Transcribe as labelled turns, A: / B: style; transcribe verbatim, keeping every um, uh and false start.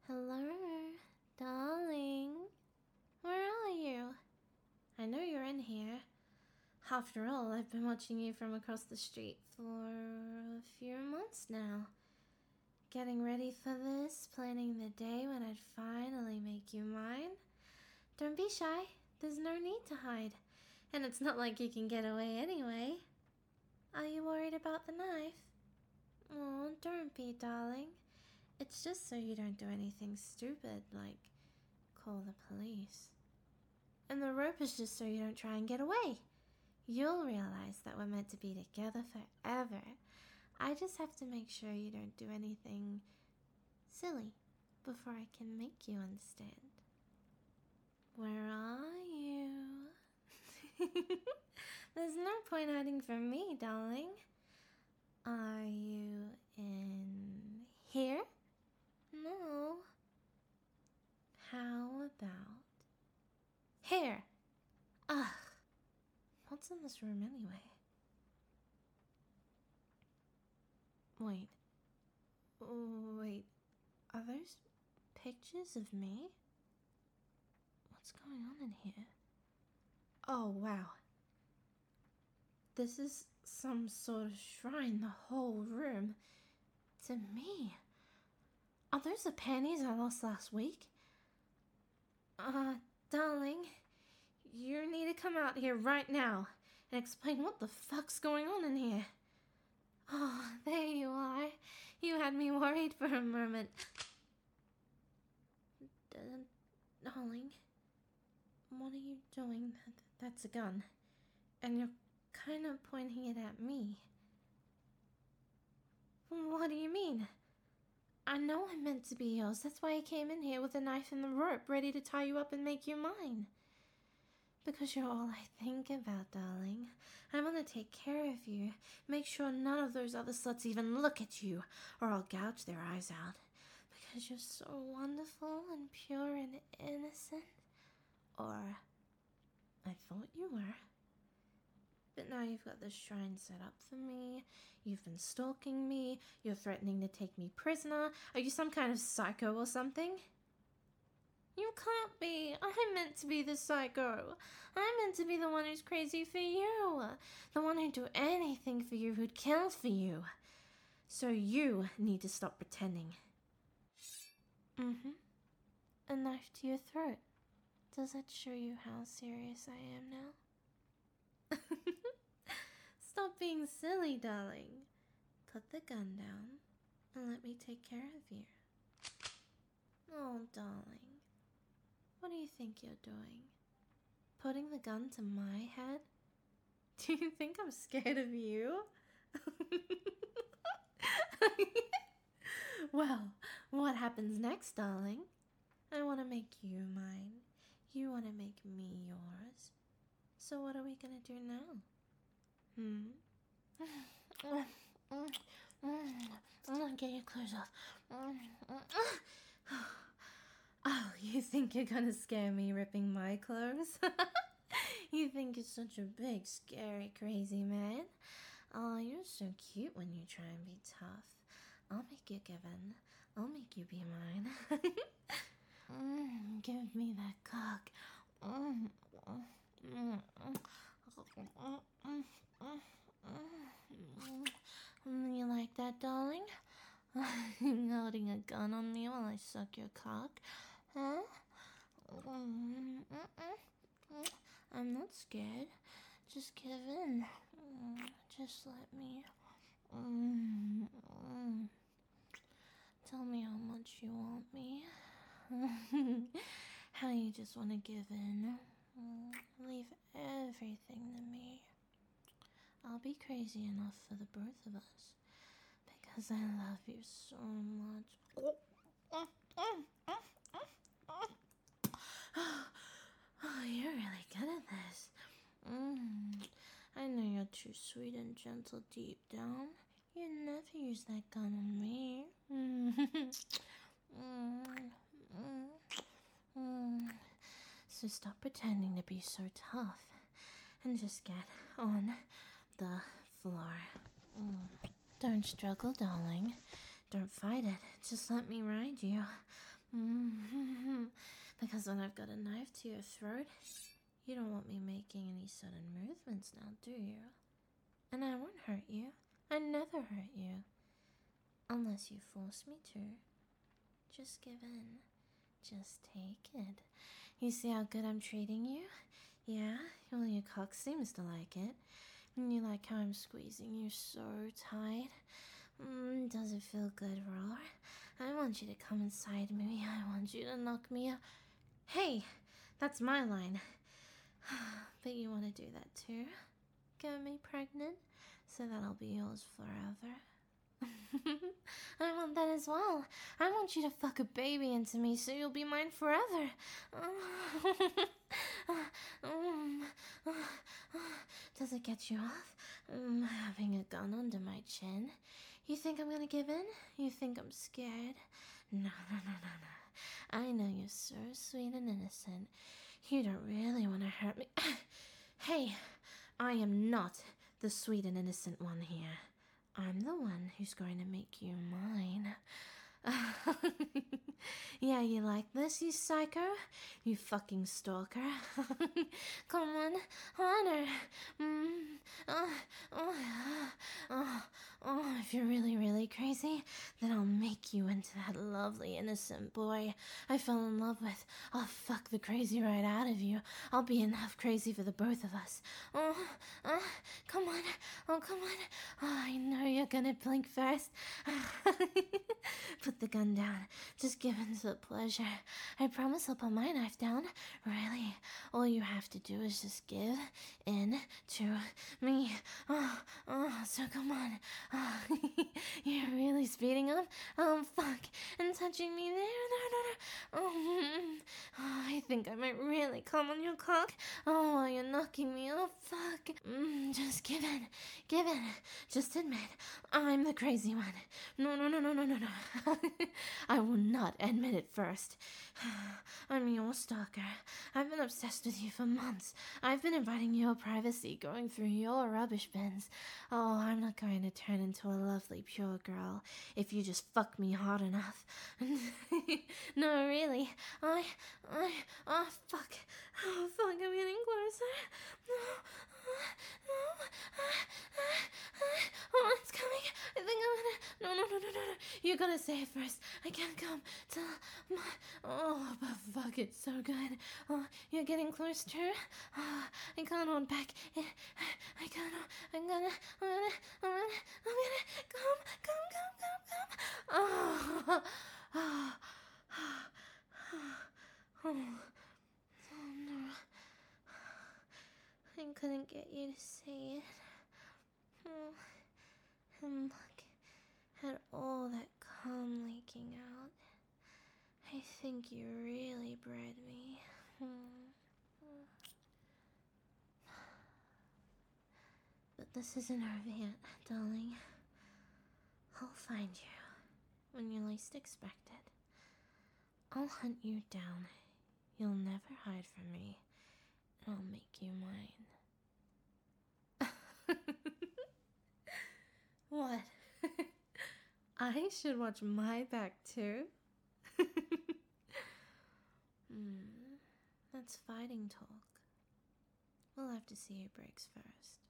A: Hello, darling. Where are you? I know you're in here. After all, I've been watching you from across the street for a few months now. Getting ready for this, planning the day when I'd finally make you mine. Don't be shy. There's no need to hide. And it's not like you can get away anyway. Are you worried about the knife? Oh, don't be, darling. It's just so you don't do anything stupid, like call the police. And the rope is just so you don't try and get away. You'll realize that we're meant to be together forever. I just have to make sure you don't do anything silly before I can make you understand. Where are you? There's no point hiding from me, darling. Are you in here? No. How about here? Ugh. What's in this room anyway? Wait. Wait. Are those pictures of me? What's going on in here? Oh, wow. This is some sort of shrine, the whole room. To me. Are those the panties I lost last week? Uh, darling, you need to come out here right now and explain what the fuck's going on in here. Oh, there you are. You had me worried for a moment. D- darling, what are you doing? That's a gun. And you're kind of pointing it at me. What do you mean? I know I'm meant to be yours. That's why I came in here with a knife and the rope, ready to tie you up and make you mine. Because you're all I think about, darling. I want to take care of you. Make sure none of those other sluts even look at you, or I'll gouge their eyes out. Because you're so wonderful and pure and innocent. Or I thought you were. But now you've got this shrine set up for me. You've been stalking me. You're threatening to take me prisoner. Are you some kind of psycho or something? You can't be. I'm meant to be the psycho. I'm meant to be the one who's crazy for you. The one who'd do anything for you, who'd kill for you. So you need to stop pretending. Mm-hmm. A knife to your throat. Does that show you how serious I am now? Stop being silly, darling. Put the gun down and let me take care of you. Oh, darling. What do you think you're doing? Putting the gun to my head? Do you think I'm scared of you? Well, what happens next, darling? I want to make you mine. You want to make me yours. So what are we gonna do now? Hmm? Get your clothes off. Oh, you think you're gonna scare me ripping my clothes? You think you're such a big, scary, crazy man? Oh, you're so cute when you try and be tough. I'll make you give in. I'll make you be mine. mm, give me that cock. Mm, mm, mm, mm. You like that, darling? Holding a gun on me while I suck your cock? Huh? I'm not scared. Just give in. Just let me. Tell me how much you want me. How you just want to give in. Leave everything to me. I'll be crazy enough for the both of us. Because I love you so much. Oh, you're really good at this. Mm, I know you're too sweet and gentle deep down. You never use that gun on me. mm, mm, mm. So stop pretending to be so tough and just get on the floor. Mm. Don't struggle, darling. Don't fight it. Just let me ride you. Mm-hmm. Because when I've got a knife to your throat, you don't want me making any sudden movements now, do you? And I won't hurt you. I never hurt you. Unless you force me to. Just give in. Just take it. You see how good I'm treating you? Yeah? Well, your cock seems to like it. And you like how I'm squeezing you so tight? Mm, does it feel good, Roar? I want you to come inside me. I want you to knock me out. Hey, that's my line. But you want to do that too? Get me pregnant? So that I'll be yours forever. I want that as well. I want you to fuck a baby into me so you'll be mine forever. Does it get you off? Mm, having a gun under my chin? You think I'm gonna give in? You think I'm scared? No, no, no, no, no. I know you're so sweet and innocent. You don't really want to hurt me. Hey, I am not the sweet and innocent one here. I'm the one who's going to make you mine. Yeah, you like this, you psycho? You fucking stalker. Come on, honor. Mm. Oh, oh, oh, oh, if you're really, really crazy, then I'll make you into that lovely, innocent boy I fell in love with. I'll fuck the crazy right out of you. I'll be enough crazy for the both of us. Oh, oh, come on. Oh, come on. Oh, I know you're gonna blink first. Put the gun down. Just give in to the pleasure. I promise I'll put my knife down. Really. All you have to do is just give in to me. Oh, oh, so come on. Oh, you're really speeding up. Oh, fuck. And touching me there. No, no, no. Oh, oh, I think I might really come on your cock. Oh, while you're knocking me off. Fuck. Mm, just give in. Give in. Just admit I'm the crazy one. No, no, no, no, no, no, no. I will not admit it first. I'm your stalker. I've been obsessed with you for months. I've been inviting your privacy, going through your rubbish bins. Oh, I'm not going to turn into a lovely, pure girl if you just fuck me hard enough. No, really. I, I, oh, fuck. Oh, fuck, I'm getting closer. No, no, oh, it's coming. I think I'm gonna. No, no, no, no, no, no. You gotta say it first. I can't come till my. Oh, but fuck, it's so good. Oh, you're getting close too. Oh, I can't hold back. I can't. I'm gonna. I'm gonna. I'm gonna. I'm gonna. Come, come, come, come, come. Oh, oh, oh, oh, oh no. I couldn't get you to say it. Oh, and look at all that cum leaking out. I think you really bred me. But this isn't over yet, darling. I'll find you when you least expect it. I'll hunt you down. You'll never hide from me. And I'll make you mine. What? I should watch my back too? Hmm, that's fighting talk. We'll have to see who breaks first.